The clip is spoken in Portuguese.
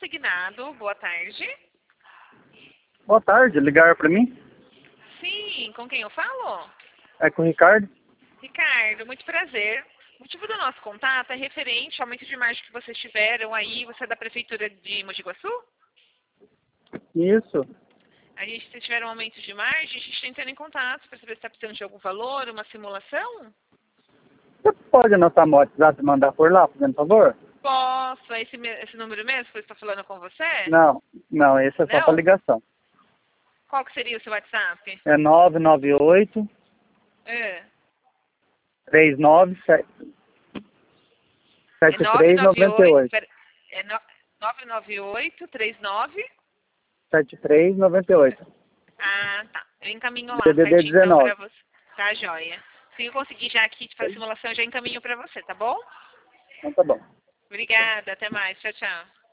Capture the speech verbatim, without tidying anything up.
consignado. Boa tarde. Boa tarde, ligaram pra mim? Sim, com quem eu falo? É com o Ricardo? Ricardo, muito prazer. O motivo do nosso contato é referente ao aumento de margem que vocês tiveram aí. Você é da Prefeitura de Mogi Guaçu? Isso. A gente vocês tiveram um aumento de margem, a gente está entrando em contato para saber se está precisando de algum valor, uma simulação? Você pode anotar meu WhatsApp e mandar por lá, por favor? Posso. É esse, me- esse número mesmo que eu estou falando com você? Não, não, esse é só Não? pra ligação. Qual que seria o seu WhatsApp? É nove nove oito, É, três nove sete é nove três nove nove oito, oito. pera, é no, nove nove oito, três nove. sete três nove oito. Ah, tá. Eu encaminho lá, D D D certinho, então, dezenove. para você. Tá, joia. Se eu conseguir já aqui te fazer a simulação, eu já encaminho para você, tá bom? Então tá bom. Obrigada, até mais. Tchau, tchau.